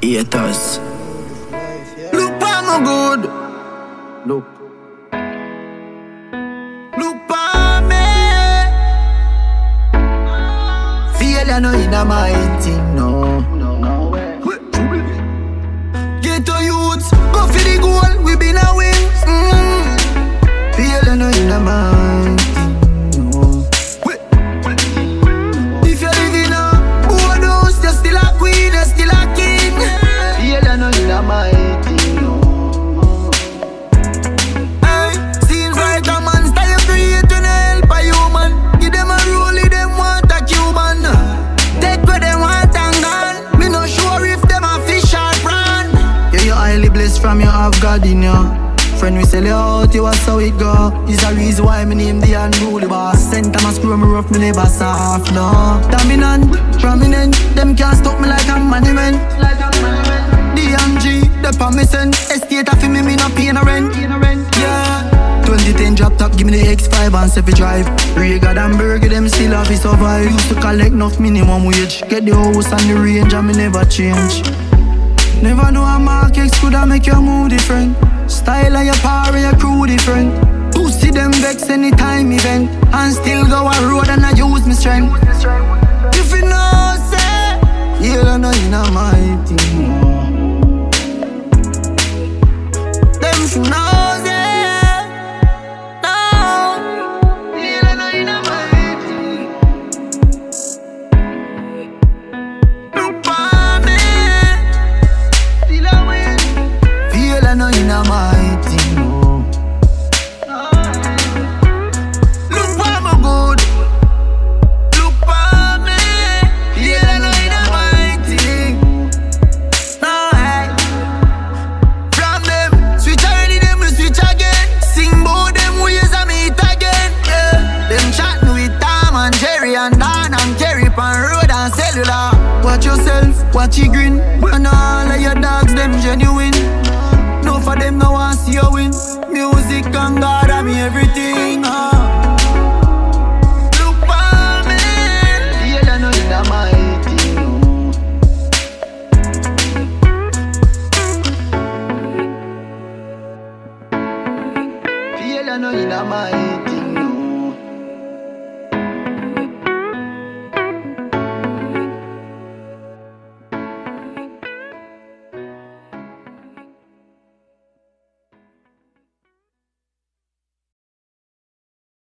haters. Look for my good. Look for me. Failure no in my thing, no. Get to youths, go for the goal, we been a win. Failure no in my thing, no. If you're living a boardhouse, you're still a queen, you're still a king. Failure no in my thing, no. Seems like a man style create to help a human. Give them a role, them want a Cuban. Take what they want and gone. Me no sure if them a fish or prawn. Yeah, you're highly blessed from you have God in you. Friend, we sell you out, you was how it go. It's a reason why me name the unruly boss. Send time a screw me rough, me never soft, no. Dominant, prominent, them can't stop me like a monument. DMG, the permission. Estate of me, me no pay no rent. Yeah, 2010 drop top, give me the X5 and 7 drive. Regard and burger, them still have to survive. Used to collect enough minimum wage. Get the house and the range and me never change. Never know a market could have make your mood different. Style of your power, your crew different. Pussy them vex anytime event. And still go a road and I use my strength. If you know, say, you don't know you know my thing. Them should know, say, no. You don't know you know my thing. Look for me. Still a win. Feel I know you know my thing, no. Look for my good. Look for me. Feel I know you know my thing. No, from them, switch already, them will switch again. Sing about them ways I meet again. Yeah. Them chat me with Tom and Jerry and Dan and Kerry pan road and cellular. Watch yourself, watch you grin. And all of your dogs, them genuine. No for them no want see you win. Music and God, I mean everything.